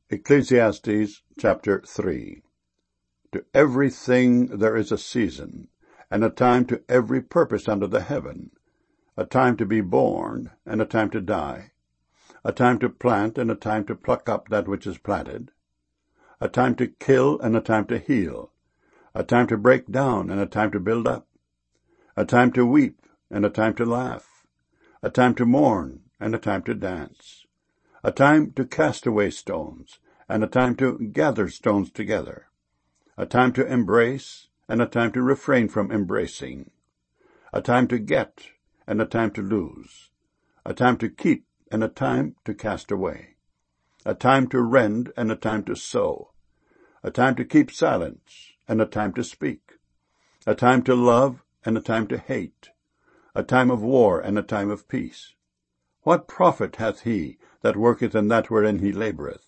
Ecclesiastes chapter 3. To everything there is a season, and a time to every purpose under the heaven, a time to be born, and a time to die, a time to plant, and a time to pluck up that which is planted, a time to kill, and a time to heal, a time to break down, and a time to build up, a time to weep, and a time to laugh, a time to mourn, and a time to dance, a time to cast away stones, and a time to gather stones together, a time to embrace, and a time to refrain from embracing, a time to get, and a time to lose, a time to keep, and a time to cast away, a time to rend, and a time to sow, a time to keep silence, and a time to speak, a time to love, and a time to hate, a time of war, and a time of peace. What profit hath he that worketh in that wherein he laboureth?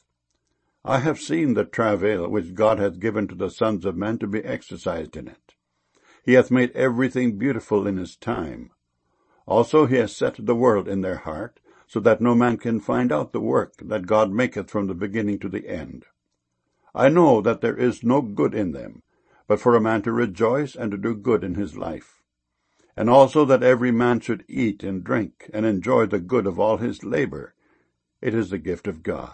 I have seen the travail which God hath given to the sons of men to be exercised in it. He hath made everything beautiful in his time. Also he hath set the world in their heart, so that no man can find out the work that God maketh from the beginning to the end. I know that there is no good in them, but for a man to rejoice and to do good in his life. And also that every man should eat and drink and enjoy the good of all his labor. It is the gift of God.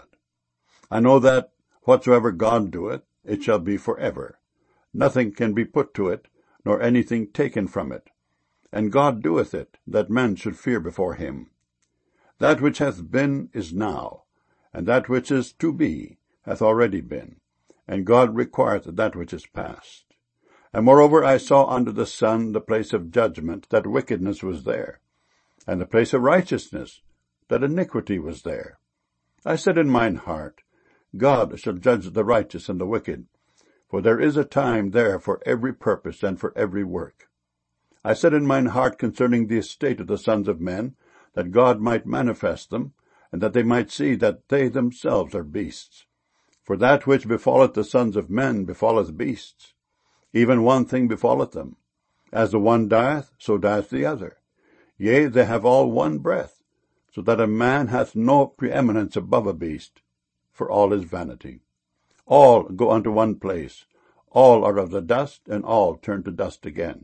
I know that whatsoever God doeth, it shall be forever. Nothing can be put to it, nor anything taken from it. And God doeth it, that men should fear before him. That which hath been is now, and that which is to be hath already been, and God requireth that which is past. And moreover I saw under the sun the place of judgment, that wickedness was there, and the place of righteousness, that iniquity was there. I said in mine heart, God shall judge the righteous and the wicked, for there is a time there for every purpose and for every work. I said in mine heart concerning the estate of the sons of men, that God might manifest them, and that they might see that they themselves are beasts. For that which befalleth the sons of men befalleth beasts. Even one thing befalleth them. As the one dieth, so dieth the other. Yea, they have all one breath, so that a man hath no preeminence above a beast, for all is vanity. All go unto one place, all are of the dust, and all turn to dust again.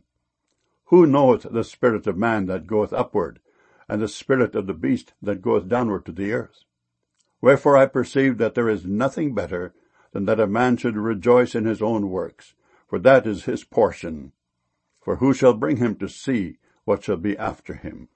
Who knoweth the spirit of man that goeth upward, and the spirit of the beast that goeth downward to the earth? Wherefore I perceive that there is nothing better than that a man should rejoice in his own works, for that is his portion. For who shall bring him to see what shall be after him?